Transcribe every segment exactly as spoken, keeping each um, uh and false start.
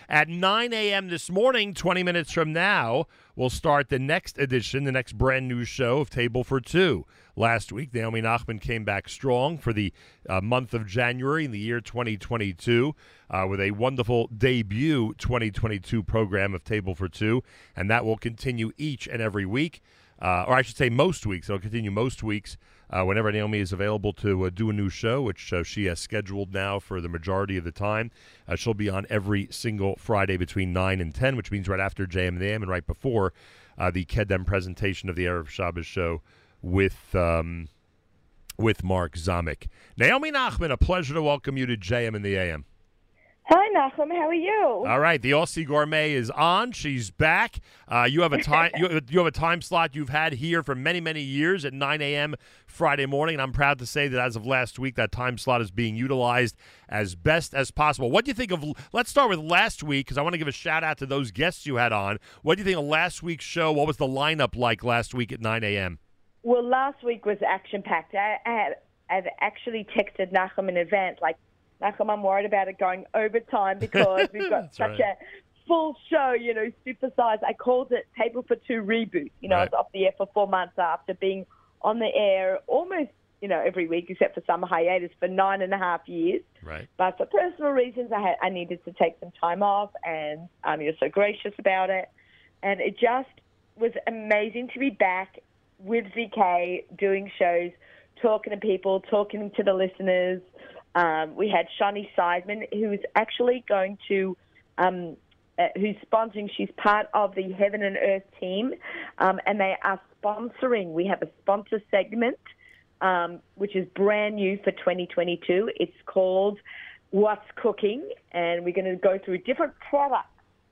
At nine a.m. this morning, twenty minutes from now, we'll start the next edition, the next brand new show of Table for Two. Last week, Naomi Nachman came back strong for the uh, month of January in the year twenty twenty-two uh, with a wonderful debut twenty twenty-two program of Table for Two, and that will continue each and every week, uh, or I should say most weeks. It'll continue most weeks uh, whenever Naomi is available to uh, do a new show, which uh, she has scheduled now for the majority of the time. Uh, she'll be on every single Friday between nine and ten, which means right after J M and the A M and right before uh, the Kedem presentation of the Erev Shabbos show with um, with Mark Zamek. Naomi Nachman, a pleasure to welcome you to J M and the A M. Hi, Nachum. How are you? All right, the Aussie Gourmet is on. She's back. Uh, you have a time. you, you have a time slot you've had here for many, many years at nine a.m. Friday morning, and I'm proud to say that as of last week, that time slot is being utilized as best as possible. What do you think of? Let's start with last week because I want to give a shout out to those guests you had on. What do you think of last week's show? What was the lineup like last week at nine a.m.? Well, last week was action-packed. I, I had I've actually texted Nachum in advance, like, Nachum, I'm worried about it going overtime because we've got such right. a full show, you know, supersized. I called it Table for Two Reboot. You know, right. I was off the air for four months after being on the air almost, you know, every week except for summer hiatus for nine and a half years. Right. But for personal reasons, I had I needed to take some time off, and um, you're so gracious about it. And it just was amazing to be back with Z K, doing shows, talking to people, talking to the listeners. Um, we had Shani Seidman, who's actually going to, um, uh, who's sponsoring. She's part of the Heaven and Earth team, um, and they are sponsoring. We have a sponsor segment, um, which is brand new for twenty twenty-two. It's called What's Cooking, and we're going to go through different products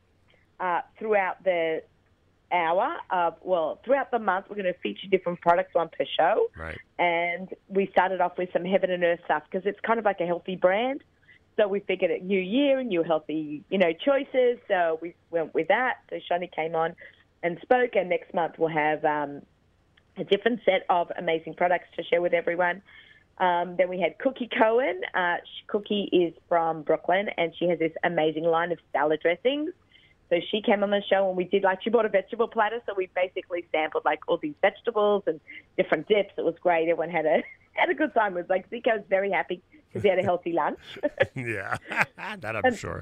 uh, throughout the hour of, well, throughout the month, we're going to feature different products on per show. Right. And we started off with some Heaven and Earth stuff because it's kind of like a healthy brand. So we figured a new year, new healthy, you know, choices. So we went with that. So Shani came on and spoke. And next month we'll have um, a different set of amazing products to share with everyone. Um, then we had Cookie Cohen. Uh, Cookie is from Brooklyn, and she has this amazing line of salad dressings. So she came on the show, and we did, like, she bought a vegetable platter, so we basically sampled, like, all these vegetables and different dips. It was great. Everyone had a had a good time. It was like, Zico was very happy because he had a healthy lunch. Yeah, that I'm and sure.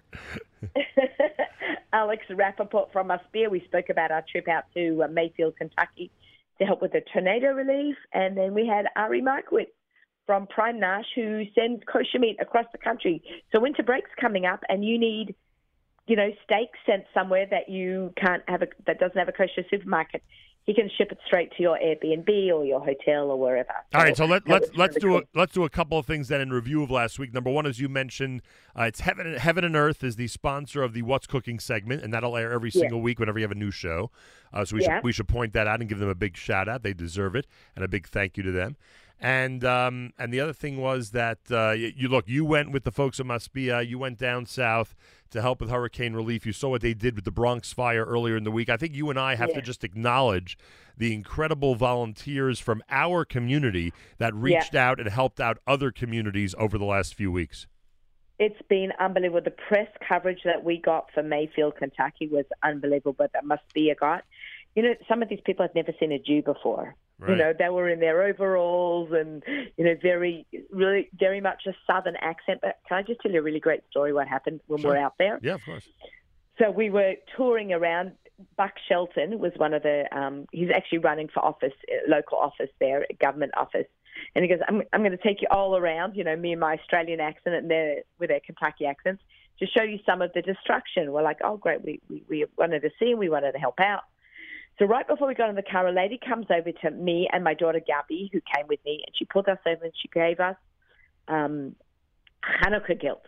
Alex Rappaport from Usbeer, we spoke about our trip out to uh, Mayfield, Kentucky to help with the tornado relief. And then we had Ari Markowitz from Prime Nash, who sends kosher meat across the country. So winter break's coming up, and you need, you know, steak sent somewhere that you can't have a, that doesn't have a kosher supermarket. He can ship it straight to your Airbnb or your hotel or wherever. All right, so let, let's let's really do cool. a, let's do a couple of things then in review of last week. Number one, as you mentioned, uh, it's Heaven Heaven and Earth is the sponsor of the What's Cooking segment, and that'll air every single yeah. week whenever you have a new show. Uh, so we yeah. should we should point that out and give them a big shout out. They deserve it, and a big thank you to them. And um, and the other thing was that uh, you, you look, you went with the folks at Maspia. You went down south to help with hurricane relief. You saw what they did with the Bronx fire earlier in the week. I think you and I have yeah. to just acknowledge the incredible volunteers from our community that reached yeah. out and helped out other communities over the last few weeks. It's been unbelievable. The press coverage that we got for Mayfield, Kentucky was unbelievable, but that Maspia got. You know, some of these people had never seen a Jew before. Right. You know, they were in their overalls and, you know, very, really, very much a southern accent. But can I just tell you a really great story what happened when Sure. we were out there? Yeah, of course. So we were touring around. Buck Shelton was one of the, um, he's actually running for office, uh, local office there, government office. And he goes, I'm, I'm going to take you all around, you know, me and my Australian accent and their, with their Kentucky accents, to show you some of the destruction. We're like, oh, great, we, we, we wanted to see and we wanted to help out. So right before we got in the car, a lady comes over to me and my daughter Gabby, who came with me, and she pulled us over and she gave us um, Hanukkah guilt.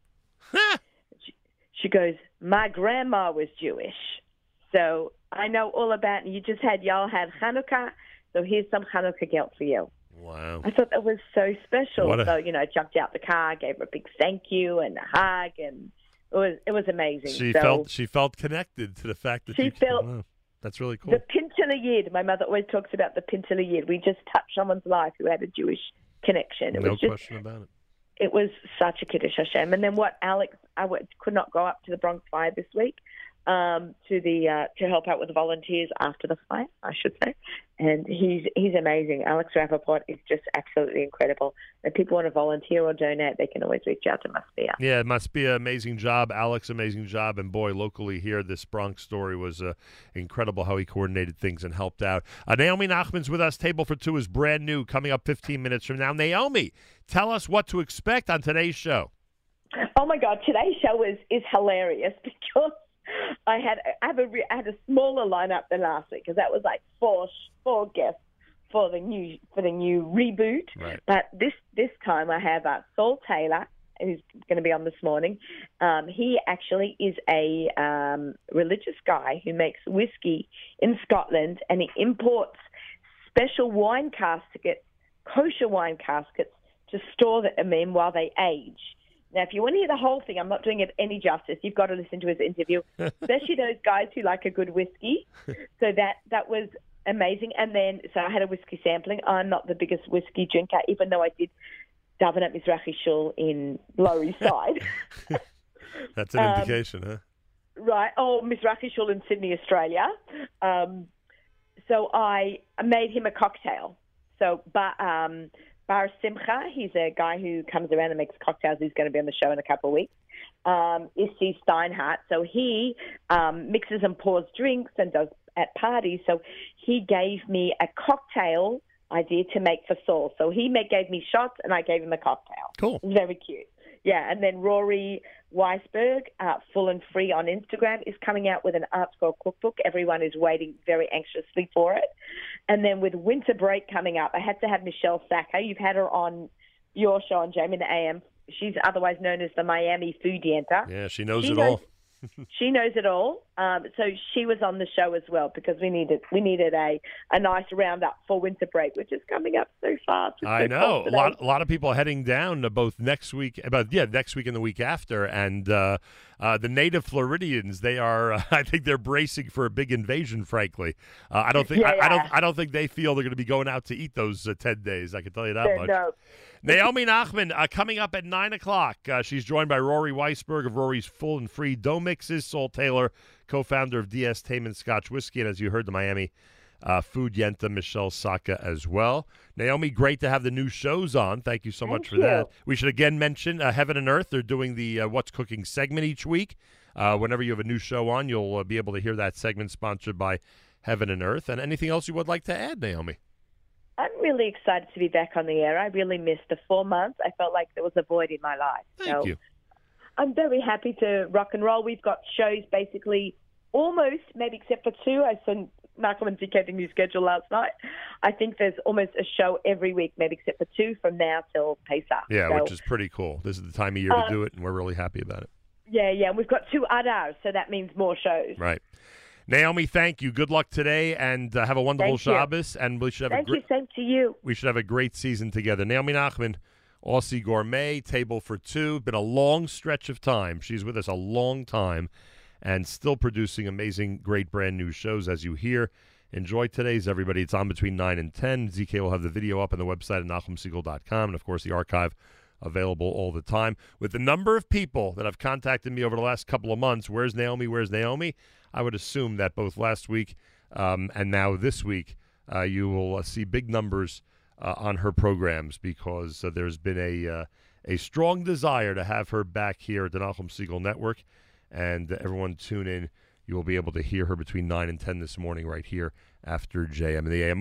she, she goes, my grandma was Jewish, so I know all about, and you just had, y'all had Hanukkah, so here's some Hanukkah guilt for you. Wow. I thought that was so special. What a- So, you know, I jumped out the car, gave her a big thank you and a hug, and it was it was amazing. She so, felt she felt connected to the fact that She you, felt- wow, that's really cool. The Pintele Yid. My mother always talks about the Pintele Yid. We just touched someone's life who had a Jewish connection. It No was just question about it. it was such a Kiddush Hashem. And then what Alex, I w- could not go up to the Bronx Fire this week um, to the uh, to help out with the volunteers after the fire, I should say. And he's he's amazing. Alex Rappaport is just absolutely incredible. If people want to volunteer or donate, they can always reach out to Must-Be. Yeah, it must be an amazing job. Alex, amazing job. And boy, locally here, this Bronx story was uh, incredible how he coordinated things and helped out. Uh, Naomi Nachman's with us. Table for Two is brand new, coming up fifteen minutes from now. Naomi, tell us what to expect on today's show. Oh, my God. Today's show is, is hilarious because I had I have a re- I had a smaller lineup than last week because that was like four four guests for the new for the new reboot. Right. But this this time I have uh, Saul Taylor, who's going to be on this morning. Um, he actually is a um, religious guy who makes whiskey in Scotland, and he imports special wine caskets, kosher wine caskets, to store them in while they age. Now, if you want to hear the whole thing, I'm not doing it any justice. You've got to listen to his interview, especially those guys who like a good whiskey. So that that was amazing. And then, so I had a whiskey sampling. I'm not the biggest whiskey drinker, even though I did daven at Mizrahi Shul in Lower East Side. That's an um, indication, huh? Right. Oh, Mizrahi Shul in Sydney, Australia. Um, so I made him a cocktail. So, but... Um, Bar Simcha, he's a guy who comes around and makes cocktails. He's going to be on the show in a couple of weeks. Um, Issi Steinhardt. So he um, mixes and pours drinks and does at parties. So he gave me a cocktail idea to make for Saul. So he made, gave me shots and I gave him a cocktail. Cool. Very cute. Yeah, and then Rory Weisberg, uh, Full and Free on Instagram, is coming out with an Art Scroll cookbook. Everyone is waiting very anxiously for it. And then with winter break coming up, I had to have Michelle Sacker. You've had her on your show on Jamie in the A M. She's otherwise known as the Miami Foodienta. Yeah, she knows she it knows, all. She knows it all. Um, so she was on the show as well because we needed we needed a, a nice roundup for winter break, which is coming up so fast. It's I so know a today. lot. A lot of people are heading down to both next week, about yeah, next week and the week after, and uh, uh, the native Floridians. They are, uh, I think, they're bracing for a big invasion. Frankly, uh, I don't think yeah, I, yeah. I don't I don't think they feel they're going to be going out to eat those uh, ten days. I can tell you that They're- much. No. Naomi Nachman uh, coming up at nine o'clock. Uh, she's joined by Rory Weisberg of Rory's Full and Free Dough Mixes, Saul Taylor, co-founder of D S Taman Scotch Whiskey, and as you heard, the Miami uh, Food Yenta, Michelle Saka as well. Naomi, great to have the new shows on. Thank you so Thank much for you. that. We should again mention uh, Heaven and Earth. They're doing the uh, What's Cooking segment each week. Uh, whenever you have a new show on, you'll uh, be able to hear that segment sponsored by Heaven and Earth. And anything else you would like to add, Naomi? I'm really excited to be back on the air. I really missed the four months. I felt like there was a void in my life. Thank so you. I'm very happy to rock and roll. We've got shows basically almost, maybe except for two. I sent Malcolm and D K the new schedule last night. I think there's almost a show every week, maybe except for two from now till Pesach. Yeah, so, which is pretty cool. This is the time of year to uh, do it, and we're really happy about it. Yeah, yeah. We've got two Adar, so that means more shows. Right. Naomi, thank you. Good luck today, and uh, have a wonderful Thank you. Shabbos. And we should have Thank a great, you. Same to you. we should have a great season together. Naomi Nachman, Aussie Gourmet, Table for Two. Been a long stretch of time. She's with us a long time, and still producing amazing, great, brand new shows. As you hear, enjoy today's, everybody. It's on between nine and ten. Z K will have the video up on the website at nachum segal dot com, and of course the archive available all the time. With the number of people that have contacted me over the last couple of months, where's Naomi, where's Naomi? I would assume that both last week um, and now this week, uh, you will uh, see big numbers uh, on her programs because uh, there's been a uh, a strong desire to have her back here at the Nachum Segal Network. And uh, everyone tune in. You will be able to hear her between nine and ten this morning right here after J M in the A M.